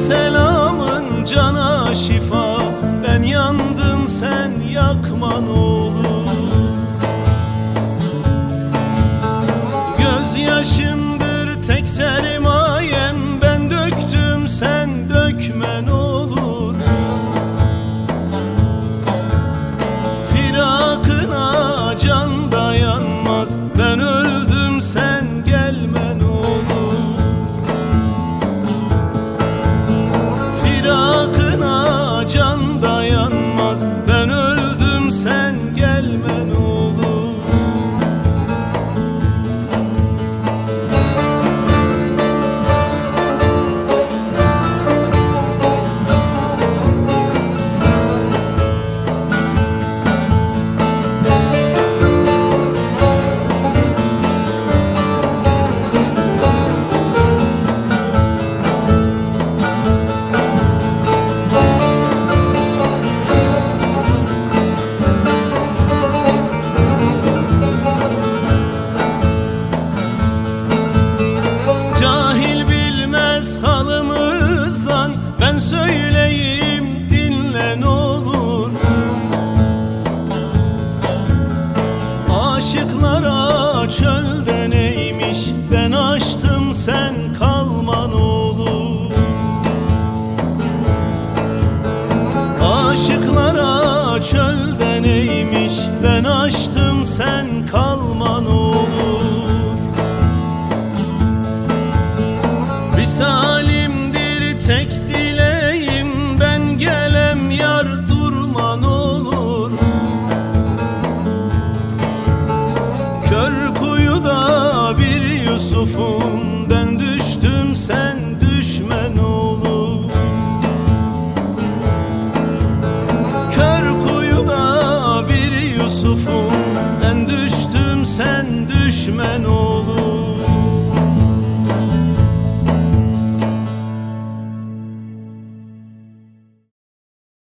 selamın cana şifa. Ben yandım sen yakma ne olur. Gözyaşımdır tek sermayem, ben döktüm sen dökme ne olur. Firakına can dayanmaz, ben öldüm sen gelme ne olur. Firakına can dayanmaz, ben öldüm sen gelme ne olur. Halımızdan ben söyleyeyim dinle ne olur. Aşıklara çölde neymiş, ben açtım sen kalma ne olur. Aşıklara çölde neymiş, ben açtım sen kalma ne olur.